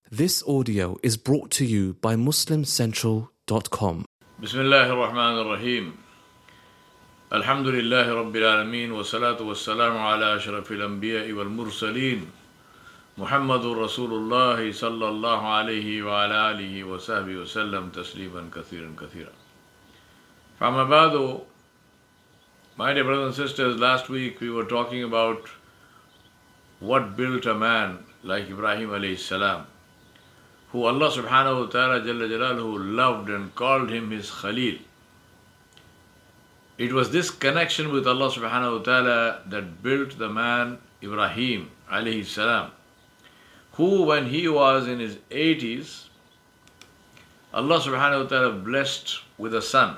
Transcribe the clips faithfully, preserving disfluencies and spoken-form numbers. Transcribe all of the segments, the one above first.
This audio is brought to you by muslim central dot com. Bismillahir Rahmanir Rahim. Alhamdulillahi Rabbil Alameen wa salatu wa salamu ala ashrafil anbiya'i wal mursaleen Muhammadur Rasulullah sallallahu alayhi wa ala alihi wa sahbihi wa sallam tasliman kathiran kathira. Amma ba'du, my dear brothers and sisters, last week we were talking about what built a man like Ibrahim alayhi salam, who Allah subhanahu wa ta'ala jalla jalaluhu loved and called him his Khalil. It was this connection with Allah subhanahu wa ta'ala that built the man Ibrahim alayhi salam, who when he was in his eighties, Allah subhanahu wa ta'ala blessed with a son,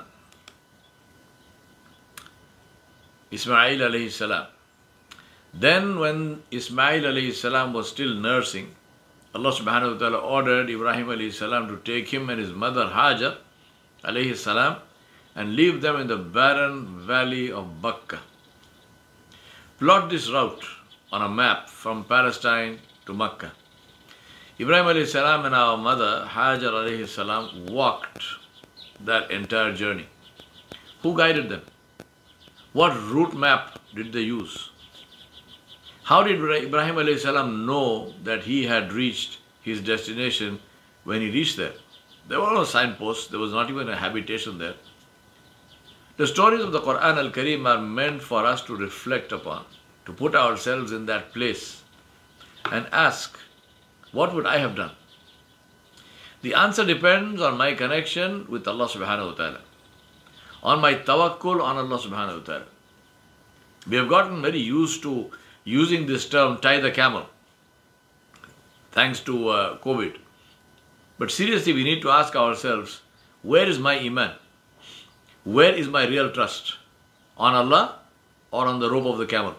Ismail alayhi salam. Then when Ismail alayhi salam was still nursing, Allah subhanahu wa ta'ala ordered Ibrahim alayhi salam to take him and his mother Hajar alayhi salam and leave them in the barren valley of Bakkah. Plot this route on a map from Palestine to Makkah. Ibrahim alayhi salam and our mother Hajar alayhi salam walked that entire journey. Who guided them? What route map did they use? How did Ibrahim alayhi salam know that he had reached his destination when he reached there? There were no signposts, there was not even a habitation there. The stories of the Quran al-Kareem are meant for us to reflect upon, to put ourselves in that place and ask, what would I have done? The answer depends on my connection with Allah subhanahu wa ta'ala, on my tawakkul on Allah subhanahu wa ta'ala. We have gotten very used to using this term, tie the camel, thanks to uh, COVID. But seriously, we need to ask ourselves, where is my iman? Where is my real trust? On Allah or on the rope of the camel?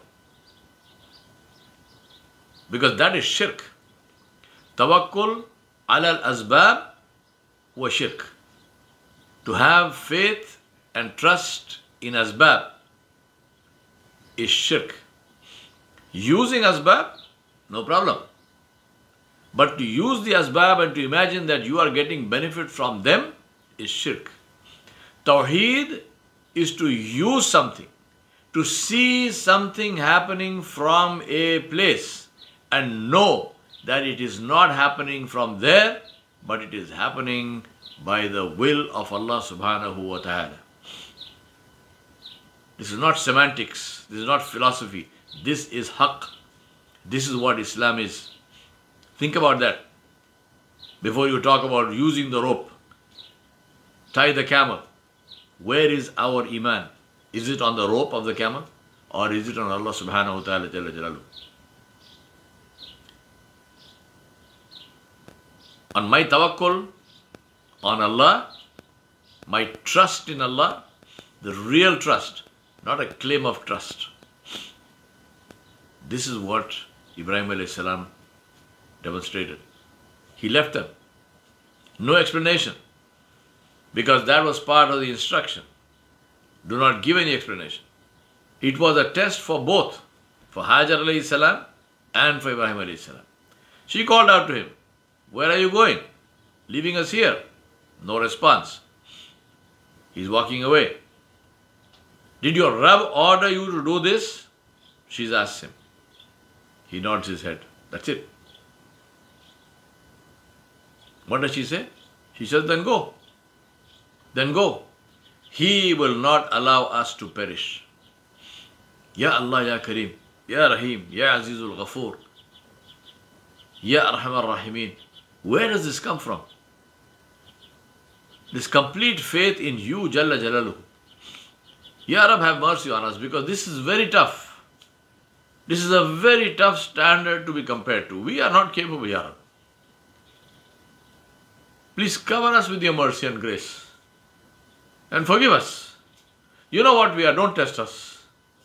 Because that is shirk. Tawakkul ala al-asbab wa shirk. To have faith and trust in asbab is shirk. Using asbab, no problem. But to use the asbab and to imagine that you are getting benefit from them is shirk. Tawheed is to use something, to see something happening from a place and know that it is not happening from there, but it is happening by the will of Allah subhanahu wa ta'ala. This is not semantics, this is not philosophy. This is haqq. This is what Islam is. Think about that before you talk about using the rope. Tie the camel. Where is our iman? Is it on the rope of the camel or is it on Allah subhanahu wa ta'ala jalla jalaluhu? On my tawakkul on Allah, my trust in Allah, the real trust, not a claim of trust. This is what Ibrahim alayhi salam demonstrated. He left them. No explanation. Because that was part of the instruction. Do not give any explanation. It was a test for both, for Hajar alayhi salam and for Ibrahim alayhi salam. She called out to him, where are you going? Leaving us here? No response. He's walking away. Did your Rabb order you to do this? She's asked him. He nods his head. That's it. What does she say? She says, then go. Then go. He will not allow us to perish. Ya Allah, Ya Kareem, Ya Rahim, Ya Azizul Ghafoor, Ya Arhamar Rahimin. Where does this come from? This complete faith in you, Jalla Jalaluhu. Ya Rab, have mercy on us, because this is very tough. This is a very tough standard to be compared to. We are not capable, Ya Rab. Please cover us with your mercy and grace. And forgive us. You know what we are, don't test us.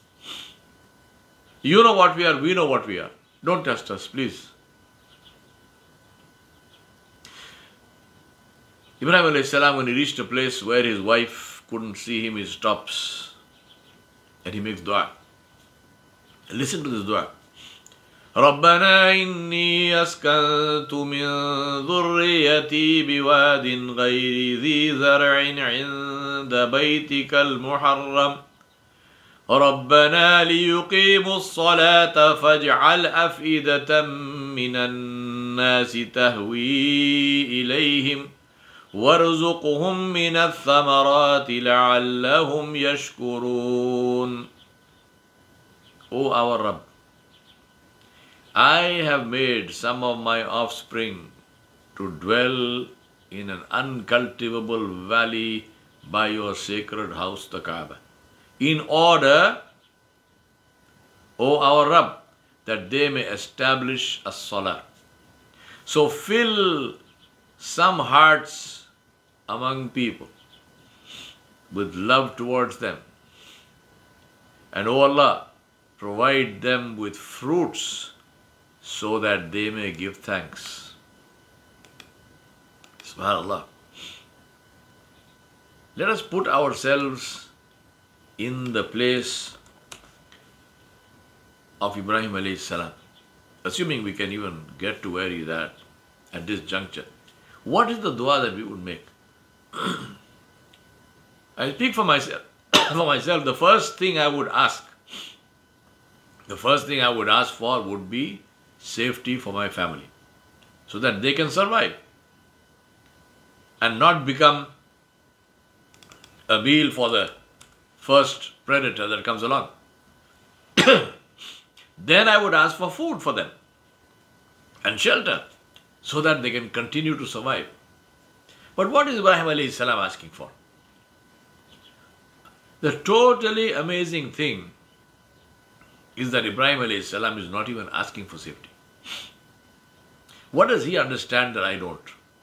You know what we are, we know what we are. Don't test us, please. Ibrahim alayhi salam, when he reached a place where his wife couldn't see him, he stops and he makes dua. Listen to this dua. ربنا إني أسكنت من ذريتي بواد غير ذي زرع عند بيتك المحرم ربنا ليقيموا الصلاة فاجعل أفئدة من الناس تهوي إليهم وارزقهم من الثمرات لعلهم يشكرون. O our Rabb, I have made some of my offspring to dwell in an uncultivable valley by your sacred house, the Kaaba, in order, O our Rabb, that they may establish a salah. So fill some hearts among people with love towards them. And O Allah, provide them with fruits so that they may give thanks. SubhanAllah. Let us put ourselves in the place of Ibrahim alayhi salam, assuming we can even get to where he is at at this juncture. What is the dua that we would make? I speak for myself. For myself, the first thing I would ask, the first thing I would ask for would be safety for my family, so that they can survive and not become a meal for the first predator that comes along. Then I would ask for food for them and shelter, so that they can continue to survive. But what is Ibrahim alayhi salam asking for? The totally amazing thing is that Ibrahim alayhi salam is not even asking for safety. What does he understand that I don't?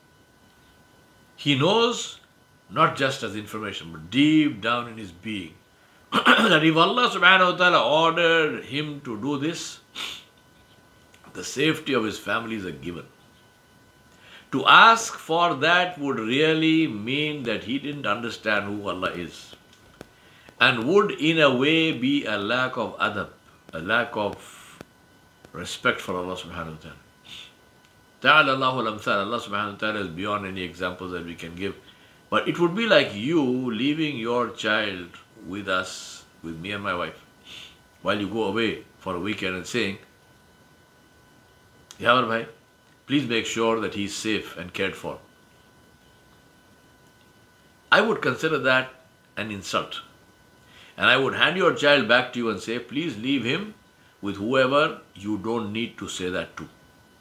He knows, not just as information, but deep down in his being, that if Allah subhanahu wa ta'ala ordered him to do this, the safety of his family is a given. To ask for that would really mean that he didn't understand who Allah is, and would in a way be a lack of adab, a lack of respect for Allah subhanahu wa ta'ala. Ta'ala Allahu al-amthal. Allah subhanahu wa ta'ala is beyond any examples that we can give. But it would be like you leaving your child with us, with me and my wife, while you go away for a weekend and saying, Yawar bhai, please make sure that he is safe and cared for. I would consider that an insult. And I would hand your child back to you and say, please leave him with whoever you don't need to say that to.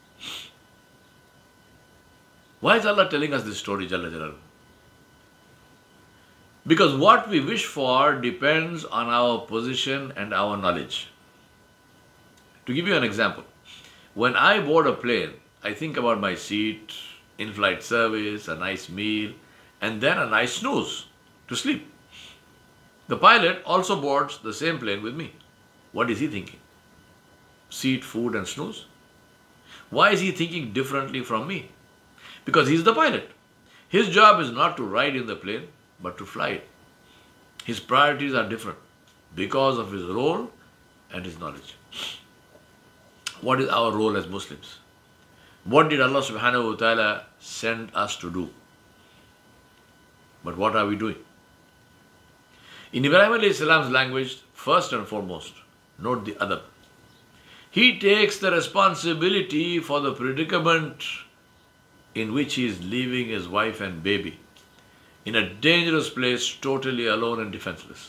Why is Allah telling us this story, Jalla Jalaluhu? Because what we wish for depends on our position and our knowledge. To give you an example, when I board a plane, I think about my seat, in-flight service, a nice meal, and then a nice snooze to sleep. The pilot also boards the same plane with me. What is he thinking? Seat, food, and snooze? Why is he thinking differently from me? Because he's the pilot. His job is not to ride in the plane, but to fly it. His priorities are different because of his role and his knowledge. What is our role as Muslims? What did Allah subhanahu wa ta'ala send us to do? But what are we doing? In Ibrahim alayhi salam's language, first and foremost, note the adab. He takes the responsibility for the predicament in which he is leaving his wife and baby in a dangerous place, totally alone and defenseless.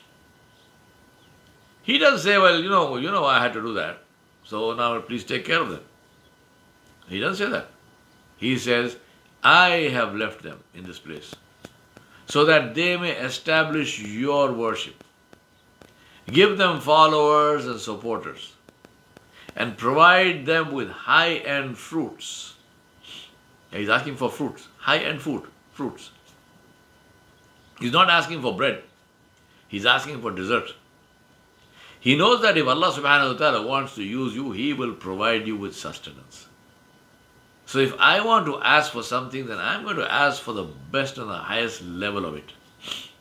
He doesn't say, well, you know, you know I had to do that, so now please take care of them. He doesn't say that. He says, I have left them in this place so that they may establish your worship. Give them followers and supporters, and provide them with high-end fruits. He's asking for fruits, high-end food, fruits. He's not asking for bread. He's asking for dessert. He knows that if Allah subhanahu wa ta'ala wants to use you, He will provide you with sustenance. So if I want to ask for something, then I'm going to ask for the best and the highest level of it.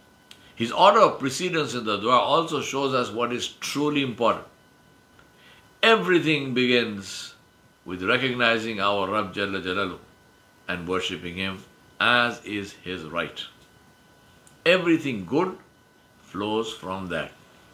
His order of precedence in the dua also shows us what is truly important. Everything begins with recognizing our Rabb Jalla Jalalu and worshipping Him as is His right. Everything good flows from that.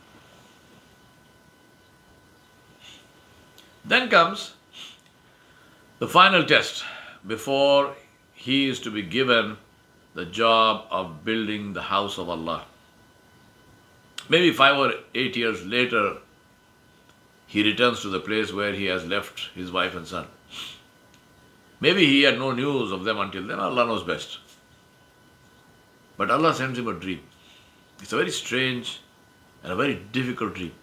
Then comes the final test before he is to be given the job of building the house of Allah. Maybe five or eight years later, he returns to the place where he has left his wife and son. Maybe he had no news of them until then. Allah knows best. But Allah sends him a dream. It's a very strange and a very difficult dream.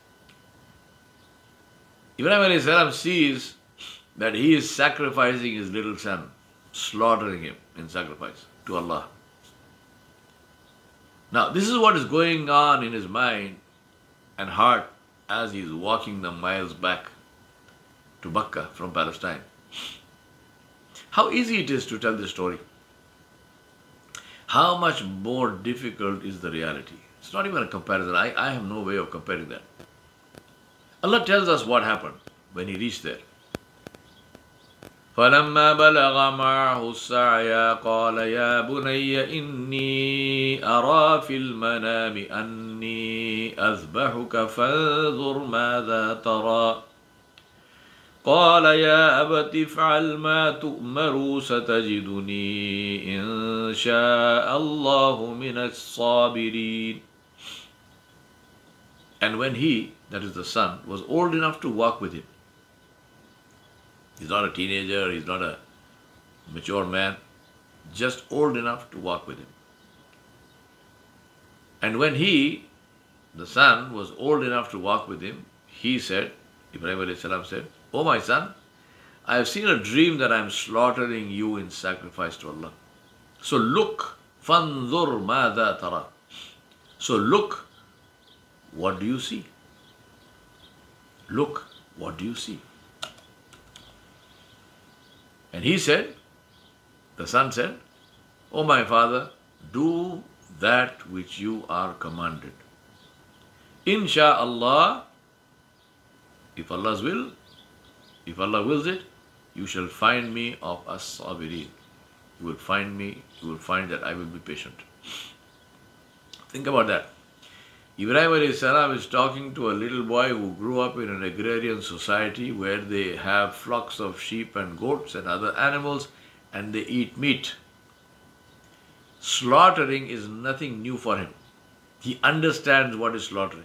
Ibrahim alayhi salam sees that he is sacrificing his little son, slaughtering him in sacrifice to Allah. Now, this is what is going on in his mind and heart as he is walking the miles back to Makkah from Palestine. How easy it is to tell this story. How much more difficult is the reality. It's not even a comparison. I, I have no way of comparing that. Allah tells us what happened when he reached there. فَلَمَّا بَلَغَ مَعَهُ السَّعْيَ قَالَ يَا بُنَيَّ إِنِّي أَرَى فِي الْمَنَامِ أَنِّي أَذْبَحُكَ فَانظُرْ مَاذَا تَرَى قال يا أبت افعل ما تؤمر ستجدني إن شاء الله من الصابرين. And when he, that is the son, was old enough to walk with him, he's not a teenager, he's not a mature man, just old enough to walk with him. And when he, the son, was old enough to walk with him, he said, Ibrahim alayhi salam said, "O my son, I have seen a dream that I am slaughtering you in sacrifice to Allah. So look, fanzur madha tara. So look, what do you see? Look, what do you see?" And he said, the son said, "O my father, do that which you are commanded. Insha'Allah, if Allah's will, if Allah wills it, you shall find me of as-sabirin. You will find me, you will find that I will be patient." Think about that. Ibrahim alayhi salam is talking to a little boy who grew up in an agrarian society where they have flocks of sheep and goats and other animals and they eat meat. Slaughtering is nothing new for him. He understands what is slaughtering.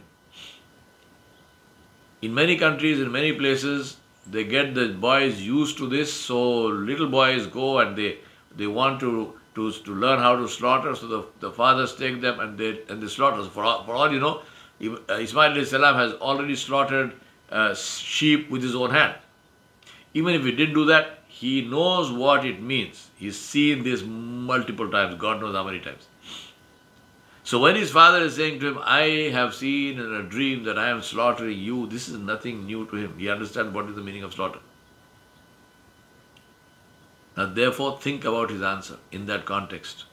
In many countries, in many places, they get the boys used to this, so little boys go and they they want to to, to learn how to slaughter, so the, the fathers take them and they and they slaughter. So for all, for all you know, Ismail alayhi salam has already slaughtered uh, sheep with his own hand. Even if he didn't do that, he knows what it means. He's seen this multiple times, God knows how many times. So when his father is saying to him, "I have seen in a dream that I am slaughtering you," this is nothing new to him. He understands what is the meaning of slaughter. Now therefore think about his answer in that context.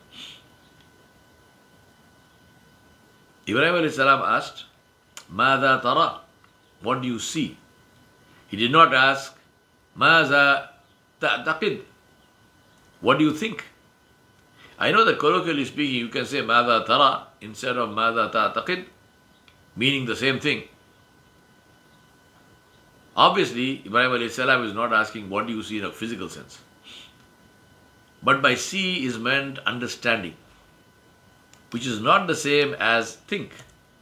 Ibrahim alayhi salam asked, "Mādhā tarā?" What do you see? He did not ask, "Mādhā ta'taqid?" What do you think? I know that colloquially speaking, you can say "Mādhā tarā" instead of "Mādhā ta'taqid," meaning the same thing. Obviously, Ibrahim alayhi salam is not asking what do you see in a physical sense. But by see is meant understanding, which is not the same as think.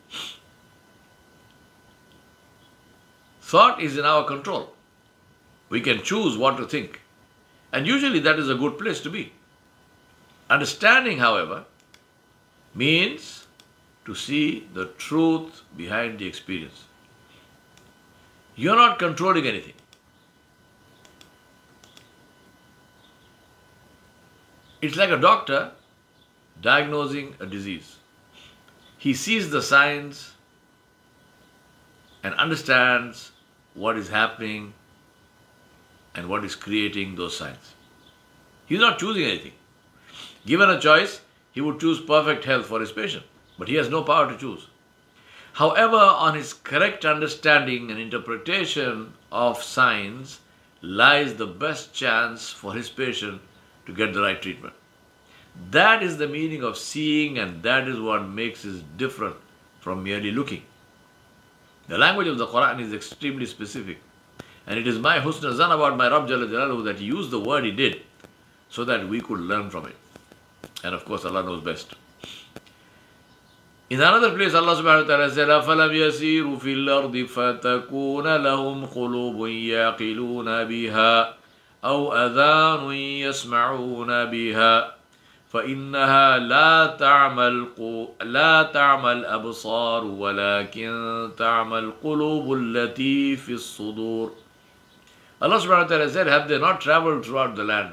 Thought is in our control. We can choose what to think. And usually that is a good place to be. Understanding, however, means to see the truth behind the experience. You're not controlling anything. It's like a doctor diagnosing a disease. He sees the signs and understands what is happening and what is creating those signs. He's not choosing anything. Given a choice, he would choose perfect health for his patient, but he has no power to choose. However, on his correct understanding and interpretation of signs lies the best chance for his patient to get the right treatment. That is the meaning of seeing, and that is what makes it different from merely looking. The language of the Quran is extremely specific, and it is my husn zan about my Rabb Jalla Jalaluhu that he used the word he did so that we could learn from it. And of course, Allah knows best. In another place, Allah subhanahu wa ta'ala said, أَفَلَمْ يَسِيرُوا فِي الْأَرْضِ فَتَكُونَ لَهُمْ قُلُوبٌ يَعْقِلُونَ بِهَا أَوْ أَذَانٌ يَسْمَعُونَ بِهَا فإنها لا تعمل لا تعمل الأبصار ولكن تعمل القلوب التي في الصدور. Allah subhanahu wa ta'ala said, have they not traveled throughout the land?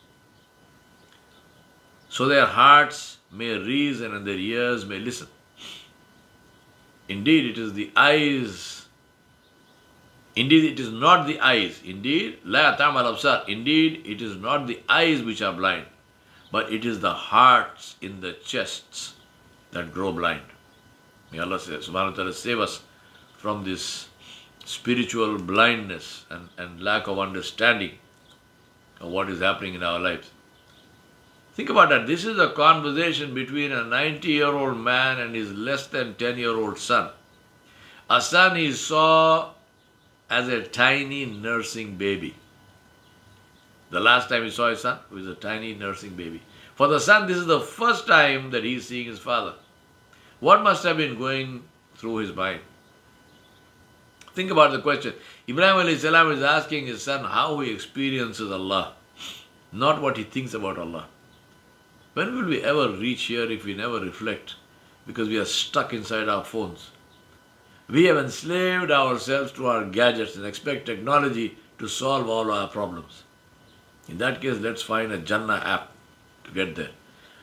So their hearts may reason and their ears may listen. Indeed, it is the eyes. Indeed, it is not the eyes. Indeed, لا تعمل الأبصار. Indeed, it is not the eyes which are blind, but it is the hearts in the chests that grow blind. May Allah subhanahu wa ta'ala save us from this spiritual blindness and, and lack of understanding of what is happening in our lives. Think about that. This is a conversation between a ninety-year-old man and his less than ten-year-old son. A son he saw as a tiny nursing baby. The last time he saw his son, he was a tiny nursing baby. For the son, this is the first time that he is seeing his father. What must have been going through his mind? Think about the question. Ibrahim alayhi salam is asking his son how he experiences Allah, not what he thinks about Allah. When will we ever reach here if we never reflect? Because we are stuck inside our phones. We have enslaved ourselves to our gadgets and expect technology to solve all our problems. In that case, let's find a Jannah app to get there.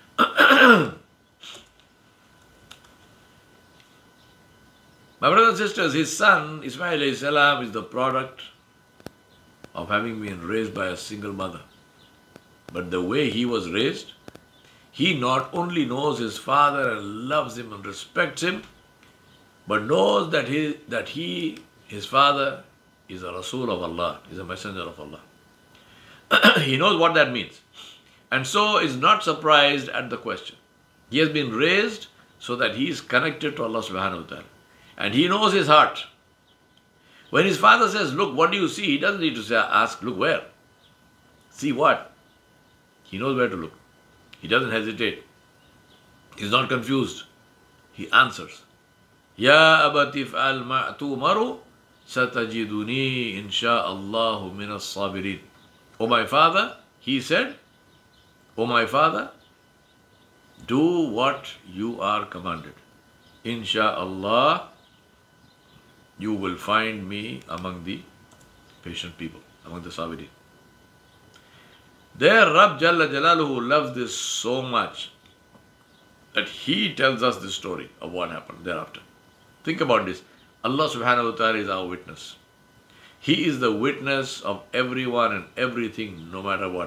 My brothers and sisters, his son, Ismail alayhi salam, is the product of having been raised by a single mother. But the way he was raised, he not only knows his father and loves him and respects him, but knows that he, that he, his father, is a Rasul of Allah, is a messenger of Allah. He knows what that means. And so is not surprised at the question. He has been raised so that he is connected to Allah subhanahu wa ta'ala. And he knows his heart. When his father says, look, what do you see? He doesn't need to say, ask, look where? See what? He knows where to look. He doesn't hesitate. He's not confused. He answers. Ya abatif al ma'tumaru satajiduni insha'Allahu min as-sabirin. O my father, he said, O my father, do what you are commanded. Insha'Allah, you will find me among the patient people, among the sabirin. Their Rabb Jalla Jalaluhu loves this so much that he tells us the story of what happened thereafter. Think about this. Allah subhanahu wa ta'ala is our witness. He is the witness of everyone and everything, no matter what.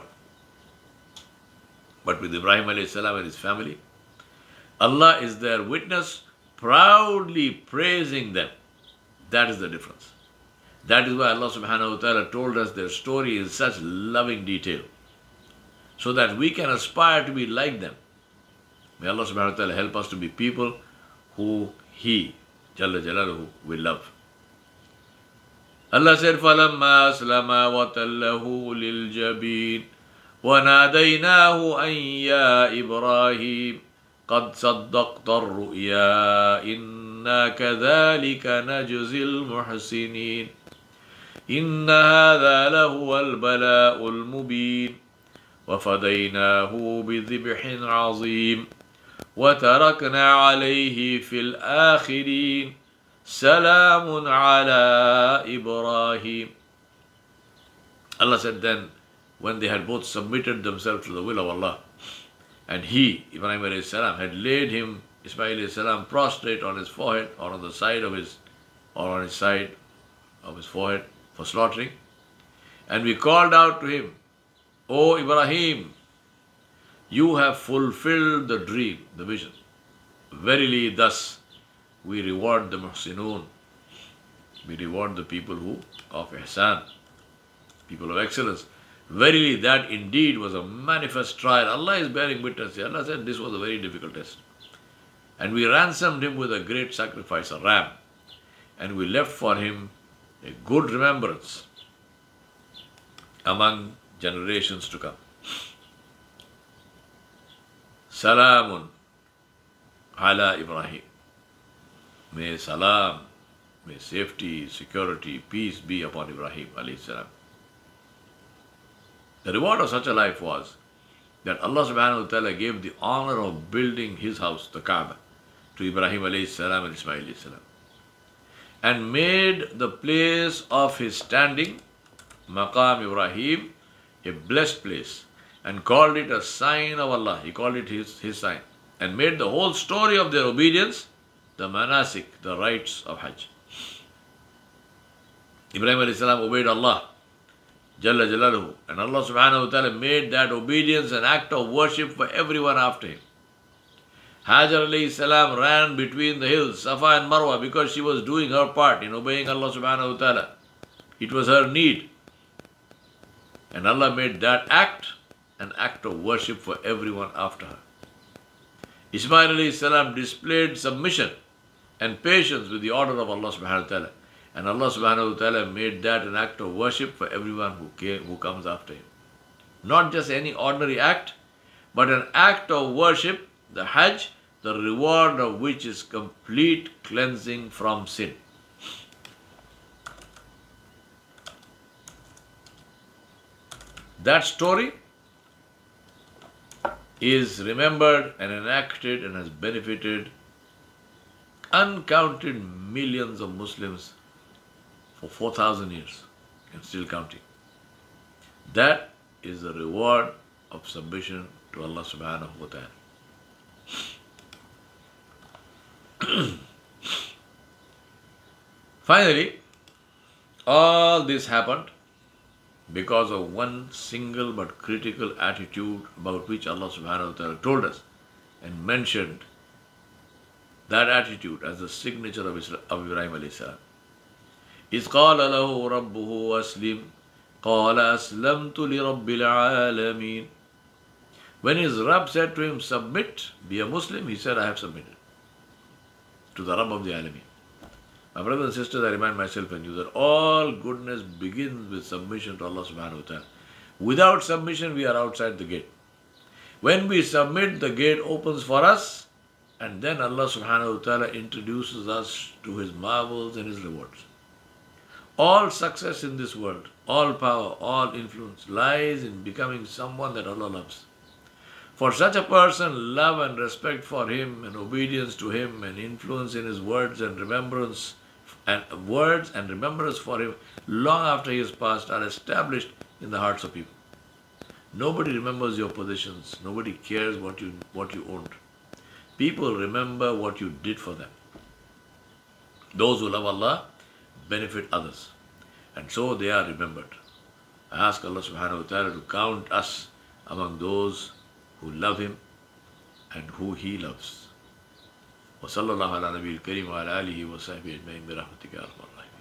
But with Ibrahim alayhi salam and his family, Allah is their witness, proudly praising them. That is the difference. That is why Allah subhanahu wa ta'ala told us their story in such loving detail, so that we can aspire to be like them. May Allah subhanahu wa ta'ala help us to be people who He, Jalla Jalaluhu, will love. Allah said, فَلَمَّا أَسْلَمَا وَتَلَّهُ لِلْجَبِينِ وَنَادَيْنَاهُ أَنْ يَا إِبْرَاهِيمُ قَدْ صَدَّقْتَ الرُّؤْيَا إِنَّا كَذَلِكَ نَجْزِي الْمُحْسِنِينَ إِنَّ هَذَا لَهُوَ الْبَلَاءُ الْمُبِينُ وَفَدَيْنَاهُ بِذِبْحٍ عَظِيمٍ وَتَرَكْنَا عَلَيْهِ فِي الْآخِرِينَ سَلَامٌ عَلَى إِبْرَاهِيمَ. Allah said then, when they had both submitted themselves to the will of Allah, and he, Ibrahim alayhi salam, had laid him, Ismail alayhi salam, prostrate on his forehead or on the side of his, or on his side of his forehead for slaughtering, and we called out to him, O Ibrahim, you have fulfilled the dream, the vision. Verily thus we reward the muhsinun. We reward the people who of ihsan, people of excellence. Verily, that indeed was a manifest trial. Allah is bearing witness here. Allah said this was a very difficult test. And we ransomed him with a great sacrifice, a ram. And we left for him a good remembrance among generations to come. Salamun ala Ibrahim. May salam, may safety, security, peace be upon Ibrahim alayhi salam. The reward of such a life was that Allah subhanahu wa ta'ala gave the honor of building his house, the Kaaba, to Ibrahim alayhi salam and Ismail alayhi salam, and made the place of his standing, Maqam Ibrahim, a blessed place, and called it a sign of Allah. He called it his, his sign, and made the whole story of their obedience the manasik, the rites of Hajj. Ibrahim alayhi salam obeyed Allah Jalla Jalaluhu, and Allah subhanahu wa ta'ala made that obedience an act of worship for everyone after him. Hajar alayhi salam ran between the hills, Safa and Marwa, because she was doing her part in obeying Allah subhanahu wa ta'ala. It was her need. And Allah made that act an act of worship for everyone after her. Ismail alayhi salam displayed submission and patience with the order of Allah subhanahu wa ta'ala. And Allah subhanahu wa ta'ala made that an act of worship for everyone who came, who comes after him. Not just any ordinary act, but an act of worship, the Hajj, the reward of which is complete cleansing from sin. That story is remembered and enacted and has benefited uncounted millions of Muslims for four thousand years and still counting. That is the reward of submission to Allah subhanahu wa ta'ala. Finally, all this happened because of one single but critical attitude about which Allah subhanahu wa ta'ala told us and mentioned that attitude as the signature of Ibrahim alayhi salam. إِذْ قَالَ لَهُ رَبُّهُ أَسْلِمْ قَالَ أَسْلَمْتُ لِرَبِّ الْعَالَمِينَ. When his Rabb said to him, submit, be a Muslim, he said, I have submitted to the Rabb of the Alameen. My brothers and sisters, I remind myself and you that all goodness begins with submission to Allah subhanahu wa ta'ala. Without submission, we are outside the gate. When we submit, the gate opens for us, and then Allah subhanahu wa ta'ala introduces us to his marvels and his rewards. All success in this world, all power, all influence lies in becoming someone that Allah loves. For such a person, love and respect for him and obedience to him and influence in his words and remembrance and words and remembrance for him long after he has passed are established in the hearts of people. Nobody remembers your possessions. Nobody cares what you what you owned. People remember what you did for them. Those who love Allah benefit others, and so they are remembered. I ask Allah subhanahu wa ta'ala to count us among those who love him and who he loves. وصلى الله على نبي الكريم وعلى آله وصحبه أجمعين برحمتك يا أرحم الراحمين.